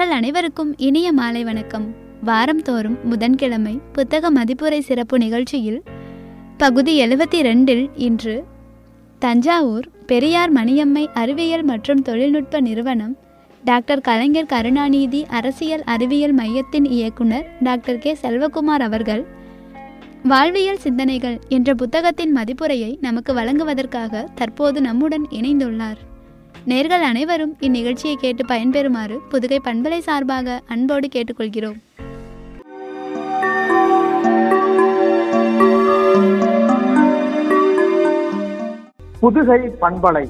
நேர்கள் அனைவருக்கும் இனிய மாலை வணக்கம். வாரந்தோறும் புதன்கிழமை புத்தக மதிப்புரை சிறப்பு நிகழ்ச்சியில் பகுதி 72 இன்று தஞ்சாவூர் பெரியார் மணியம்மை அறிவியல் மற்றும் தொழில்நுட்ப நிறுவனம் டாக்டர் கலைஞர் கருணாநிதி அரசியல் அறிவியல் மையத்தின் இயக்குனர் டாக்டர் கே செல்வகுமார் அவர்கள் வாழ்வியல் சிந்தனைகள் என்ற புத்தகத்தின் மதிப்புரையை நமக்கு வழங்குவதற்காக தற்போது நம்முடன் இணைந்துள்ளார். நேர்கள் அனைவரும் இந்நிகழ்ச்சியை கேட்டு பயன்பெறுமாறு புதுகை பண்பலை சார்பாக அன்போடு கேட்டுக்கொள்கிறோம். புதுகை பண்பலை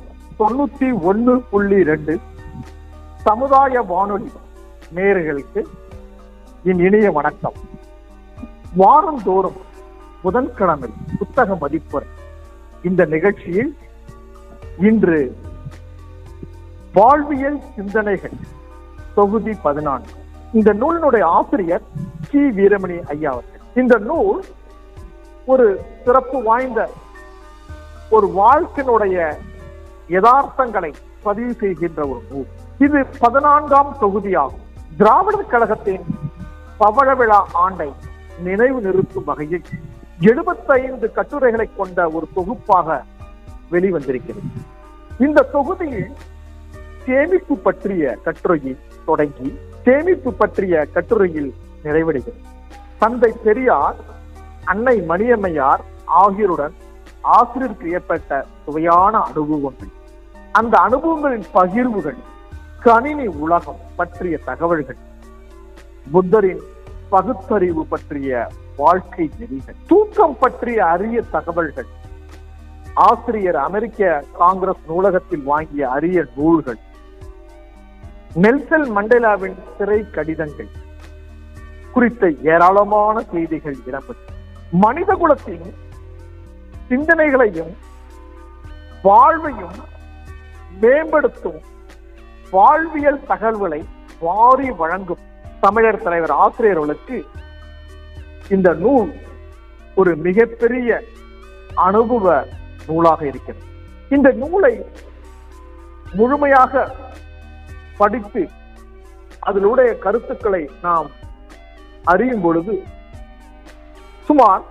91.2 சமுதாய வானொலி நேயர்களுக்கு என் இனிய வணக்கம். வாரந்தோறும் புதன்கிழமை புத்தக மதிப்புரை இந்த நிகழ்ச்சியில் இன்று வாழ்வியல் சிந்தனைகள் தொகுதி 14. இந்த நூலினுடைய ஆசிரியர் கி வீரமணி ஐயா அவர்கள். இந்த நூல் ஒரு சிறப்பு வாய்ந்த ஒரு வாழ்க்கையினுடைய யதார்த்தங்களை பதிவு செய்கின்ற ஒரு நூல். இது 14ஆம் தொகுதியாகும். திராவிடர் கழகத்தின் பவழ விழா ஆண்டை நினைவு நிறுத்தும் வகையில் 75 கட்டுரைகளை கொண்ட ஒரு தொகுப்பாக வெளிவந்திருக்கிறது. இந்த தொகுதியில் சேமிப்பு பற்றிய கட்டுரையில் தொடங்கி சேமிப்பு பற்றிய கட்டுரையில் நிறைவடைகிறது. தந்தை பெரியார், அன்னை மணியம்மையார் ஆகியோருடன் ஆசிரியருக்கு ஏற்பட்ட சுவையான அனுபவங்கள், அந்த அனுபவங்களின் பகிர்வுகள், கணினி உலகம் பற்றிய தகவல்கள், புத்தரின் பகுத்தறிவு பற்றிய வாழ்க்கை நெறிகள், தூக்கம் பற்றிய அரிய தகவல்கள், ஆசிரியர் அமெரிக்க காங்கிரஸ் நூலகத்தில் வாங்கிய அரிய நூல்கள், நெல்சன் மண்டேலாவின் சிறை கடிதங்கள் குறித்த ஏராளமான செய்திகள் இடம்பெற்று மனித குலத்தின் சிந்தனைகளையும் வாழ்வையும் மேம்படுத்தும் வாழ்வியல் தகவல்களை வாரி வழங்கும் தமிழர் தலைவர் ஆசிரியர்களுக்கு இந்த நூல் ஒரு மிகப்பெரிய அனுபவ நூலாக இருக்கிறது. இந்த நூலை முழுமையாக படித்து அதனுடைய கருத்துக்களை நாம் அறியும் பொழுது சுமார்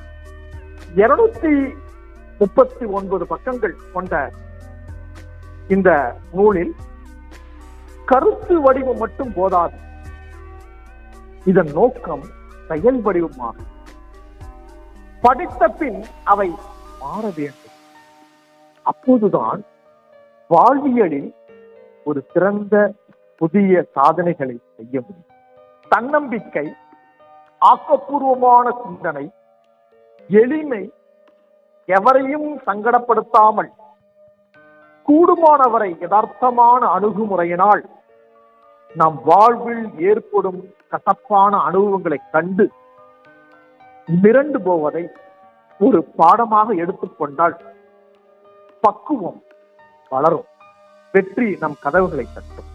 239 பக்கங்கள் கொண்ட இந்த நூலில் கருத்து வடிவம் மட்டும் போதாது, இதன் நோக்கம் செயல் வடிவமாகும். படித்த பின் அவை மாற வேண்டும். அப்போதுதான் வாழ்வியலில் ஒரு சிறந்த புதிய சாதனைகளை செய்ய முடியும். தன்னம்பிக்கை, ஆக்கப்பூர்வமான சிந்தனை, எளிமை, எவரையும் சங்கடப்படுத்தாமல் கூடுமானவரை யதார்த்தமான அணுகுமுறையினால் நம் வாழ்வில் ஏற்படும் கசப்பான அனுபவங்களை கண்டு மிரண்டு போவதை ஒரு பாடமாக எடுத்துக்கொண்டால் பக்குவம் வளரும், வெற்றி நம் கதவுகளை தட்டும்.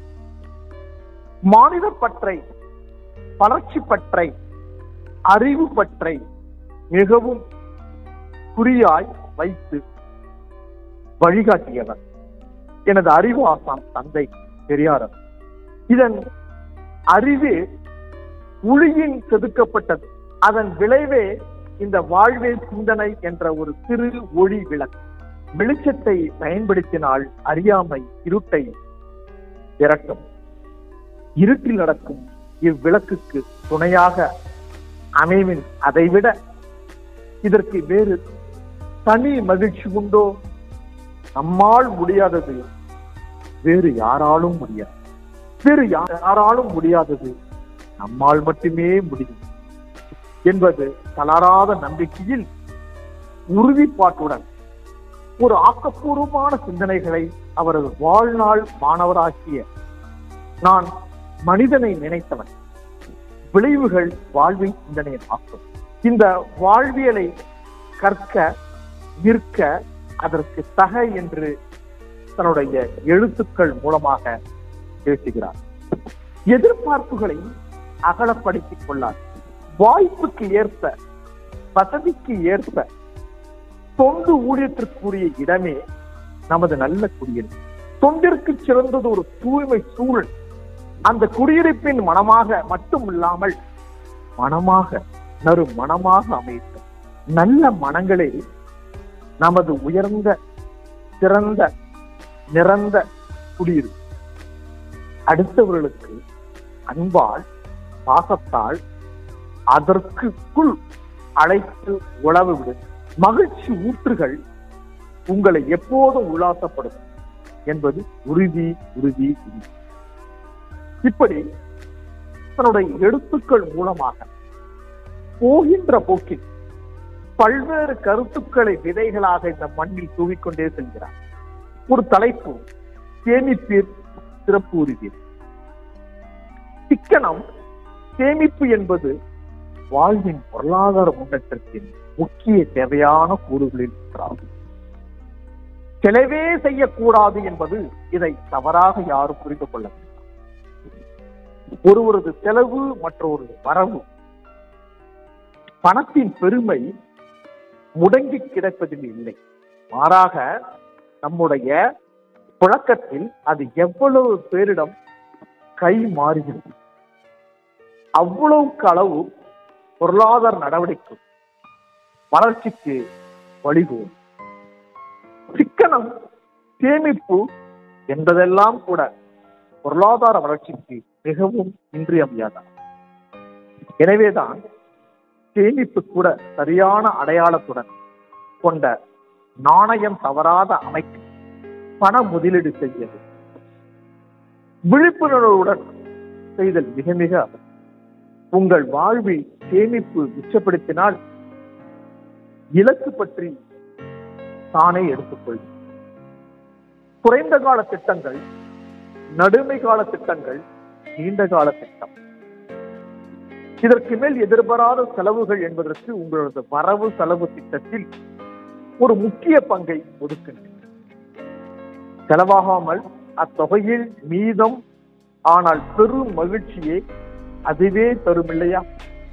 மாநில பற்றை, வளர்ச்சி பற்றை, அறிவு பற்றை மிகவும் குறியாய் வைத்து வழிகாட்டியவர் எனது அறிவு ஆசான் தந்தை பெரியார். இதன் அறிவே உளியின் செதுக்கப்பட்டது. அதன் விளைவே இந்த வாழ்வியல் சிந்தனை என்ற ஒரு சிறு ஒளி விளக்கு. வெளிச்சத்தை பயன்படுத்தினால் அறியாமை இருட்டை விரட்டும். இருட்டில் நடக்கும் இவ்விளக்குக்கு துணையாக அமைவின் அதைவிட இதற்கு வேறு தனி மகிழ்ச்சி உண்டோ? நம்மால் முடியாதது வேறு யாராலும் முடியாது, வேறு யாராலும் முடியாதது நம்மால் மட்டுமே முடியும் என்பது தளராத நம்பிக்கையில் உறுதிப்பாட்டுடன் ஒரு ஆக்கப்பூர்வமான சிந்தனைகளை அவரது வாழ்நாள் மாணவராகிய நான் மனிதனை நினைத்தவன் விளைவுகள் வாழ்வின் சிந்தனையை ஆக்கும். இந்த வாழ்வியலை கற்க, நிற்க, அதற்கு தக என்று தன்னுடைய எழுத்துக்கள் மூலமாக பேசுகிறார். எதிர்பார்ப்புகளை அகலப்படுத்திக் கொள்ளார். வாய்ப்புக்கு ஏற்ப, வசதிக்கு ஏற்ப தொண்டு ஊழியத்திற்குரிய இடமே நமது நல்ல குடியிருப்பு. தொண்டிற்கு சிறந்தது ஒரு தூய்மை சூழல். அந்த குடியிருப்பின் மனமாக மட்டும் இல்லாமல் மனமாக மனமாக அமைத்த நல்ல மனங்களே நமது உயர்ந்த சிறந்த நிறந்த குடியிருப்பு. அடுத்தவர்களுக்கு அன்பால் பாசத்தால் அதற்குள் அழைத்து உழவு விடும் மகிழ்ச்சி ஊற்றுகள் உங்களை எப்போதும் உல்லாசப்படும் என்பது உறுதி உறுதி உறுதி. இப்படி தன்னுடைய எழுத்துக்கள் மூலமாக போகின்ற போக்கில் பல்வேறு கருத்துக்களை விதைகளாக இந்த மண்ணில் தூவிக்கொண்டே செல்கிறார். ஒரு தலைப்பு சேமிப்பீர் சிறப்பு உறுதி. சிக்கனம் சேமிப்பு என்பது வாழ்வின் பொருளாதார முன்னேற்றத்தின் முக்கிய தேவையான கூறுகளில் ஒன்றாகும். செலவே செய்யக்கூடாது என்பது இதை தவறாக யாரும் புரிந்து கொள்ள வேண்டும். ஒருவரது செலவு மற்றொரு வரவு. பணத்தின் பெருமை முடங்கி கிடப்பதில் இல்லை, மாறாக நம்முடைய புழக்கத்தில் அது எவ்வளவு பேரிடம் கை மாறுகிறது அவ்வளவுக்கு அளவு பொருளாதார நடவடிக்கை வளர்ச்சிக்கு வழிகோலும். சிக்கனம் சேமிப்பு என்பதெல்லாம் கூட பொருளாதார வளர்ச்சிக்கு மிகவும் இன்றியமையாத. எனவேதான் சேமிப்பு கூட சரியான அடையாளத்துடன் கொண்ட நாணயம் தவறாத அமைப்பு பண முதலீடு செய்யது விழிப்புணர்வுடன் செய்தல் மிக மிக உங்கள் வாழ்வில் சேமிப்பு மிச்சப்படுத்தினால் இலக்கு பற்றி தானே எடுத்துக்கொள்ளும். குறைந்த கால திட்டங்கள், நடுமை கால திட்டங்கள், நீண்ட கால திட்டம். இதற்கு மேல் எதிர்பாராத செலவுகள் என்பதற்கு உங்களது வரவு செலவு திட்டத்தில் ஒரு முக்கிய பங்கை ஒதுக்குங்கள். செலவாகாமல் அத்தொகையில் மீதம் ஆனால் பெரும் மகிழ்ச்சியை அதுவே தரும் இல்லையா?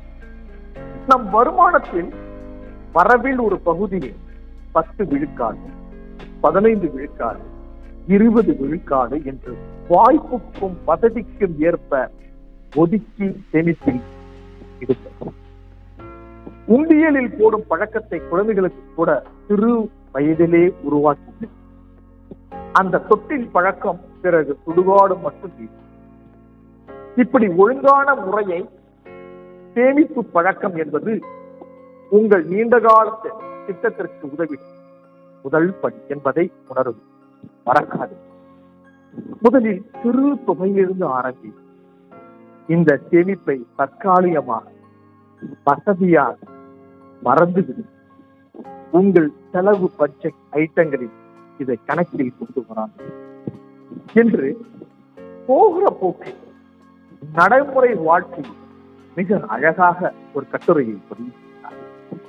நம் வருமானத்தில் வரவில் ஒரு பகுதியை 10 விழுக்காடு, 15 விழுக்காடு, 20 விழுக்காடு என்று வாய்ப்புக்கும் வசதிக்கும் ஏற்ப ஒதுக்கி சேமிப்பில் ஈடுபடும். உண்டியலில் போடும் பழக்கத்தை குழந்தைகளுக்கு கூட சிறு வயதிலே உருவாக்கி அந்த தொட்டில் பழக்கம் பிறகு சுடுகாடு மட்டும் தீரும். இப்படி ஒழுங்கான முறையை சேமிப்பு பழக்கம் என்பது உங்கள் நீண்டகால திட்டத்திற்கு உதவி முதல் படி என்பதை உணரும். மறக்காது. முதலில் சிறு தொகையிலிருந்து ஆரம்பி இந்த சேமிப்பை தற்காலிகமாக வசதியாக மறந்துவிடும். உங்கள் செலவு பட்ஜெட் ஐட்டங்களில் இதை கணக்கில் கொண்டு வராது என்று போகிற போக்கில் நடைமுறை வாழ்க்கை மிக அழகாக ஒரு கட்டுரையை பதிவிட்டார்.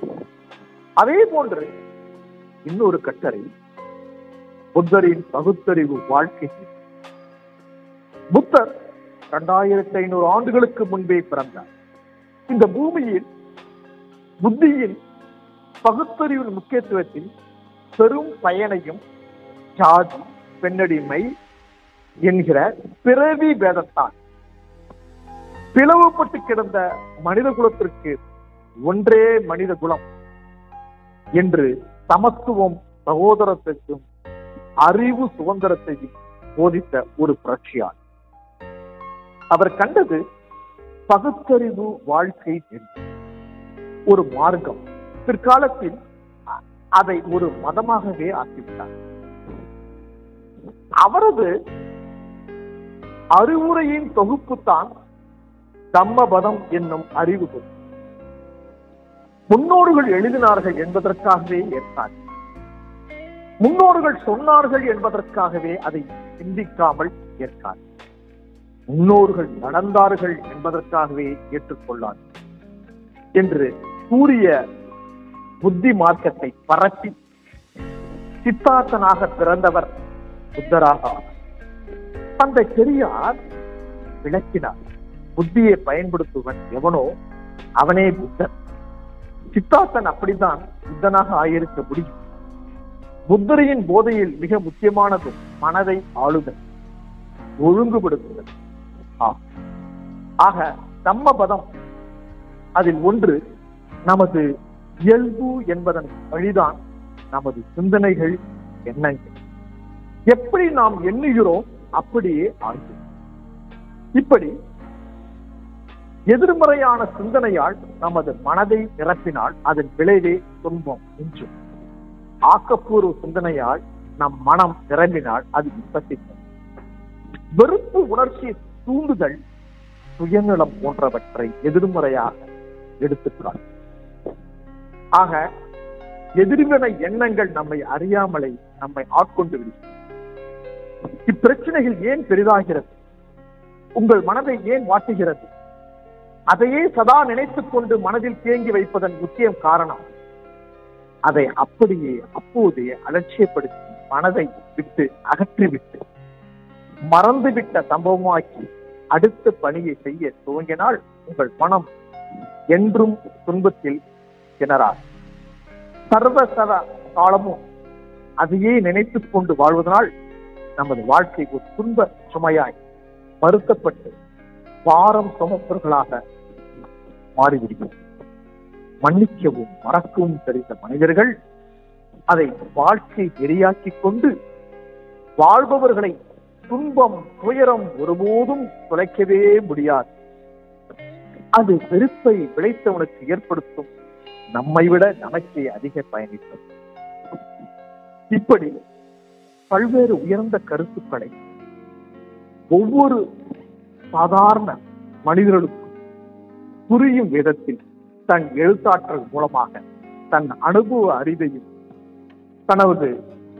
அதே போன்று இன்னொரு கட்டுரை புத்தரின் பகுத்தறிவு வாழ்க்கை. புத்தர் 2500 ஆண்டுகளுக்கு முன்பே பிறந்தார். இந்த பூமியில் புத்தியின் பகுத்தறிவின் முக்கியத்துவத்தில் பெரும் பயனையும் ஜாதி, பெண்ணடிமை என்கிற பிறவி பேதத்தால் பிளவுபட்டு கிடந்த மனித குலத்திற்கு ஒன்றே மனித குலம் என்று சமத்துவம், சகோதரத்தையும் அறிவு சுதந்திரத்தையும் போதித்த ஒரு புரட்சியார். அவர் கண்டது பகுத்தறிவு வாழ்க்கை என்று ஒரு மார்க்கம். பிற்காலத்தில் அதை ஒரு மதமாகவே ஆக்கிவிட்டார். அவரது அறிவுரையின் தொகுப்புத்தான் தம்மபதம் என்னும் அறிவு. முன்னோர்கள் எழுதினார்கள் என்பதற்காகவே ஏற்றார். முன்னோர்கள் சொன்னார்கள் என்பதற்காகவே அதை சிந்திக்காமல் ஏற்கார். முன்னோர்கள் நடந்தார்கள் என்பதற்காகவே ஏற்றுக்கொள்ளார் என்று கூறிய புத்தி மார்க்கத்தை பரப்பி சித்தார்த்தனாக பிறந்தவர் புத்தராக. தந்தை பெரியார் விளக்கினார், புத்தியை பயன்படுத்துவன் எவனோ அவனே புத்தன். சித்தார்த்தன் அப்படித்தான் புத்தனாக ஆயிருக்க முடியும். புத்தரின் போதையில் மிக முக்கியமானது மனதை ஆளுதல், ஒழுங்குபடுத்துதல். ஆகும். ஆக தம்மபதம் அதில் ஒன்று நமது இயல்பு என்பதன் வழிதான் நமது சிந்தனைகள், எண்ணங்கள். எப்படி நாம் எண்ணுகிறோம் அப்படியே ஆகும். இப்படி எதிர்மறையான சிந்தனையால் நமது மனதை நிரப்பினால் அதன் விளைவே துன்பம் என்றும், ஆக்கப்பூர்வ சிந்தனையால் நம் மனம் நிரம்பினால் அது இன்பத்தை தரும். வெறுப்பு உணர்ச்சி தூண்டுதல், சுயநலம் போன்றவற்றை எதிர்மறையாக எடுத்துக்கிறார். ஆக எதிர்வினை எண்ணங்கள் நம்மை அறியாமலே நம்மை ஆட்கொண்டு விடுகிறது. இப்பிரச்சனைகள் ஏன் பெரிதாகிறது? உங்கள் மனதை ஏன் வாட்டுகிறது? அதையே சதா நினைத்துக் கொண்டு மனதில் தேங்கி வைப்பதன் முக்கிய காரணம், அதை அப்படியே அப்போதே அலட்சியப்படுத்தி மனதை விட்டு அகற்றிவிட்டு மறந்துவிட்ட சம்பவமாக்கி அடுத்த பணியை செய்ய துவங்கினால் உங்கள் மனம் என்றும் துன்பத்தில் திணறார். சர்வசர காலமும் அதையே நினைத்துக் கொண்டு வாழ்வதனால் நமது வாழ்க்கை ஒரு துன்ப சுமையாய் வருத்தப்பட்டு பாரம் சுமப்பவர்களாக மாறிவிடுகிறது. மன்னிக்கவும் மறக்கவும் தெரிந்த மனிதர்கள் அதை வாழ்க்கை நெறியாக்கிக் கொண்டு வாழ்பவர்களை துன்பம் துயரம் ஒருபோதும் தொலைக்கவே முடியாது. அது வெறுப்பை விளைத்தவனுக்கு ஏற்படுத்தும், நம்மை விட நமக்கே அதிக பயணித்தது. இப்படி பல்வேறு உயர்ந்த கருத்துக்களை ஒவ்வொரு சாதாரண மனிதர்களுக்கும் புரியும் விதத்தில் தன் எழுத்தாற்றல் மூலமாக தன் அனுபவ அறிவையும் தனது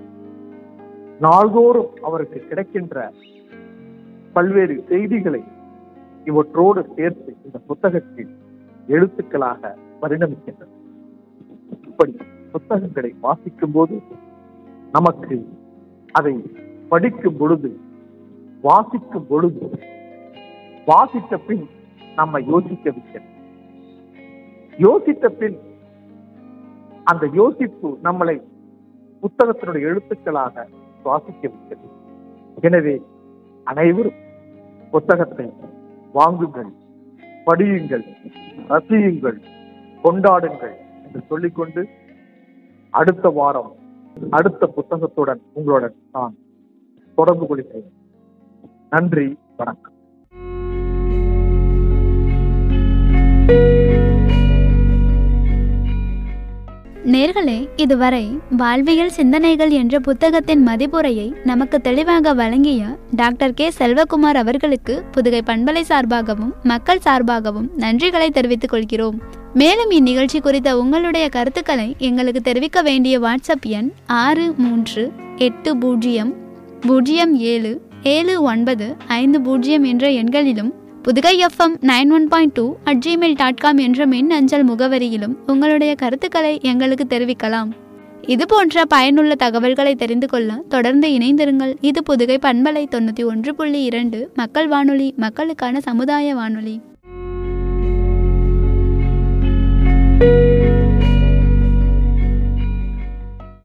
நாள்தோறும் அவருக்கு கிடைக்கின்ற பல்வேறு செய்திகளை இவற்றோடு சேர்த்து இந்த புத்தகத்தில் எழுத்துக்களாக பரிணமிக்கின்றன. இப்படி புத்தகங்களை வாசிக்கும் போது நமக்கு அதை படிக்கும் பொழுது, வாசிக்கும் பொழுது, வாசித்த பின் நம்மை யோசிக்க வைக்கிறது. யோசித்த பின் அந்த யோசிப்பு நம்மளை புத்தகத்தினுடைய எழுத்துக்களாக சுவாசிக்க வைக்கிறது. எனவே அனைவரும் புத்தகத்தை வாங்குங்கள், படியுங்கள், ரசியுங்கள், கொண்டாடுங்கள் என்று சொல்லிக்கொண்டு அடுத்த வாரம் அடுத்த புத்தகத்துடன் உங்களுடன் நான் தொடர்பு கொள்கிறேன். நன்றி, வணக்கம். நேர்களே, இதுவரை வாழ்வியல் சிந்தனைகள் என்ற புத்தகத்தின் மதிப்புரையை நமக்கு தெளிவாக வழங்கிய டாக்டர் கே செல்வகுமார் அவர்களுக்கு புதுகை பண்பலை சார்பாகவும் மக்கள் சார்பாகவும் நன்றிகளை தெரிவித்துக் கொள்கிறோம். மேலும் இந்நிகழ்ச்சி குறித்த உங்களுடைய கருத்துக்களை எங்களுக்கு தெரிவிக்க வேண்டிய வாட்ஸ்அப் எண் 6380077950 என்ற எண்களிலும் புதுகை FM 91.2 என்ற மின் அஞ்சல் முகவரியிலும் உங்களுடைய கருத்துக்களை எங்களுக்கு தெரிவிக்கலாம். இது போன்ற பயனுள்ள தகவல்களை தெரிந்து கொள்ள தொடர்ந்து இணைந்திருங்கள். இது புதுகை பண்பலை 91.2 மக்கள் வானொலி, மக்களுக்கான சமுதாய வானொலி.